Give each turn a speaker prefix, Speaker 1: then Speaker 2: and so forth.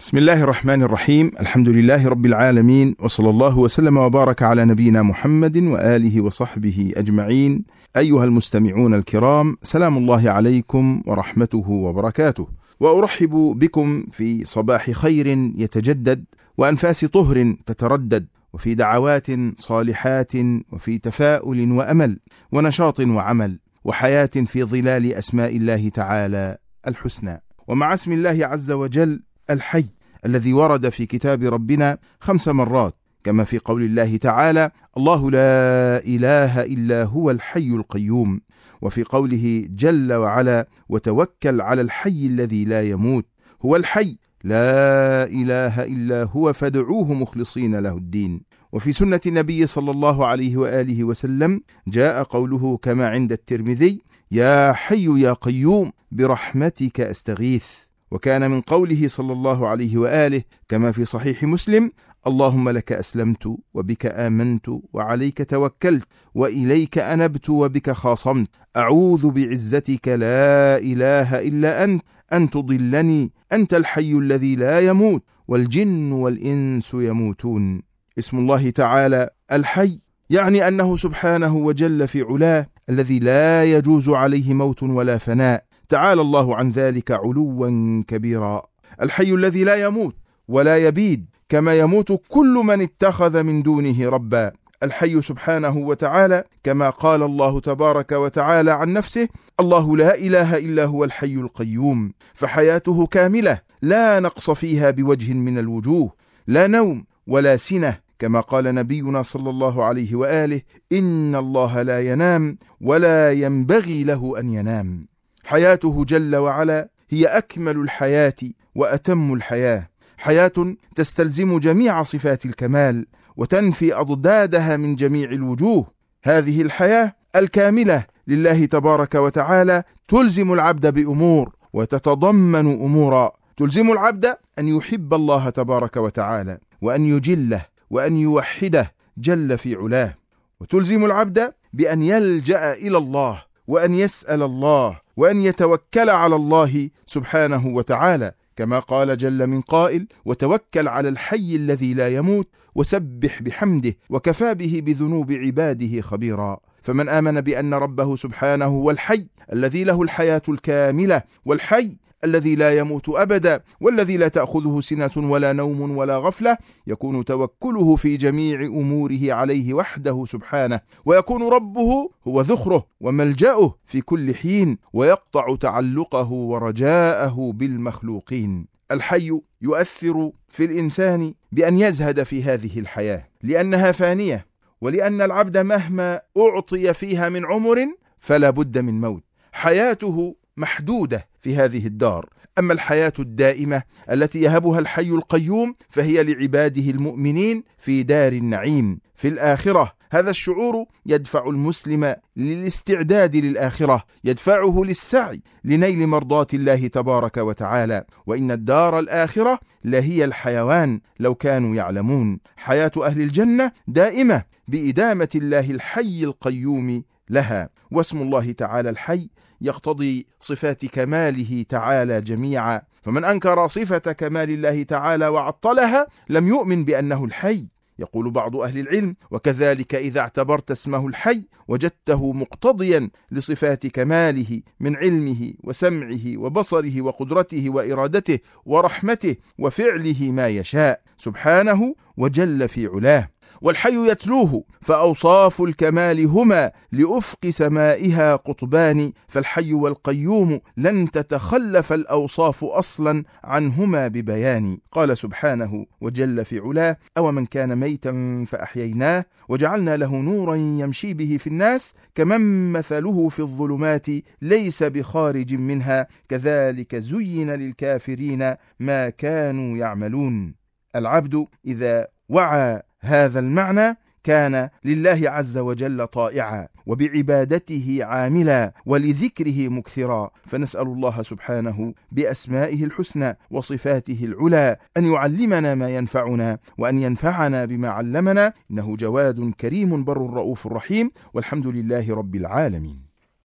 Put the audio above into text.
Speaker 1: بسم الله الرحمن الرحيم. الحمد لله رب العالمين، وصلى الله وسلم وبارك على نبينا محمد وآله وصحبه أجمعين. أيها المستمعون الكرام، سلام الله عليكم ورحمته وبركاته، وأرحب بكم في صباح خير يتجدد، وأنفاس طهر تتردد، وفي دعوات صالحات، وفي تفاؤل وأمل، ونشاط وعمل، وحياة في ظلال أسماء الله تعالى الحسنى، ومع اسم الله عز وجل الحي الذي ورد في كتاب ربنا 5 مرات، كما في قول الله تعالى: الله لا إله إلا هو الحي القيوم، وفي قوله جل وعلا: وتوكل على الحي الذي لا يموت، هو الحي لا إله إلا هو فادعوه مخلصين له الدين. وفي سنة النبي صلى الله عليه وآله وسلم جاء قوله كما عند الترمذي: يا حي يا قيوم برحمتك أستغيث. وكان من قوله صلى الله عليه وآله كما في صحيح مسلم: اللهم لك أسلمت وبك آمنت وعليك توكلت وإليك أنبت وبك خاصمت، أعوذ بعزتك لا إله إلا أنت أن تضلني، أنت الحي الذي لا يموت والجن والإنس يموتون. اسم الله تعالى الحي يعني أنه سبحانه وجل في علاه الذي لا يجوز عليه موت ولا فناء، تعالى الله عن ذلك علوا كبيرا. الحي الذي لا يموت ولا يبيد كما يموت كل من اتخذ من دونه ربا. الحي سبحانه وتعالى كما قال الله تبارك وتعالى عن نفسه: الله لا إله إلا هو الحي القيوم، فحياته كاملة لا نقص فيها بوجه من الوجوه، لا نوم ولا سنة، كما قال نبينا صلى الله عليه وآله: إن الله لا ينام ولا ينبغي له أن ينام. حياته جل وعلا هي أكمل الحياة وأتم الحياة، حياة تستلزم جميع صفات الكمال وتنفي أضدادها من جميع الوجوه. هذه الحياة الكاملة لله تبارك وتعالى تلزم العبد بأمور وتتضمن أمورا. تلزم العبد أن يحب الله تبارك وتعالى، وأن يجله، وأن يوحده جل في علاه، وتلزم العبد بأن يلجأ إلى الله، وأن يسأل الله، وأن يتوكل على الله سبحانه وتعالى، كما قال جل من قائل: وتوكل على الحي الذي لا يموت وسبح بحمده وكفى به بذنوب عباده خبيرا. فمن آمن بأن ربه سبحانه هو الحي الذي له الحياة الكاملة، والحي الذي لا يموت أبدا، والذي لا تأخذه سنة ولا نوم ولا غفلة، يكون توكله في جميع أموره عليه وحده سبحانه، ويكون ربه هو ذخره وملجأه في كل حين، ويقطع تعلقه ورجاءه بالمخلوقين. الحي يؤثر في الإنسان بأن يزهد في هذه الحياة، لأنها فانية، ولأن العبد مهما أعطي فيها من عمر فلا بد من موت. حياته محدودة في هذه الدار، أما الحياة الدائمة التي يهبها الحي القيوم فهي لعباده المؤمنين في دار النعيم في الآخرة. هذا الشعور يدفع المسلم للاستعداد للآخرة، يدفعه للسعي لنيل مرضات الله تبارك وتعالى. وإن الدار الآخرة لهي الحيوان لو كانوا يعلمون. حياة أهل الجنة دائمة بإدامة الله الحي القيوم لها. واسم الله تعالى الحي يقتضي صفات كماله تعالى جميعا، فمن أنكر صفة كمال الله تعالى وعطلها لم يؤمن بأنه الحي. يقول بعض أهل العلم: وكذلك إذا اعتبرت اسمه الحي وجدته مقتضيا لصفات كماله من علمه وسمعه وبصره وقدرته وإرادته ورحمته وفعله ما يشاء سبحانه وجل في علاه. والحي يتلوه، فأوصاف الكمال هما لأفق سمائها قطبان، فالحي والقيوم لن تتخلف الأوصاف أصلا عنهما ببيان. قال سبحانه وجل في علاه: أو من كان ميتا فأحييناه وجعلنا له نورا يمشي به في الناس كمن مثله في الظلمات ليس بخارج منها كذلك زين للكافرين ما كانوا يعملون. العبد إذا وعى هذا المعنى كان لله عز وجل طائعا، وبعبادته عاملا، ولذكره مكثرا. فنسأل الله سبحانه بأسمائه الحسنى وصفاته العلى أن يعلمنا ما ينفعنا، وأن ينفعنا بما علمنا، إنه جواد كريم بر رؤوف رحيم، والحمد لله رب العالمين.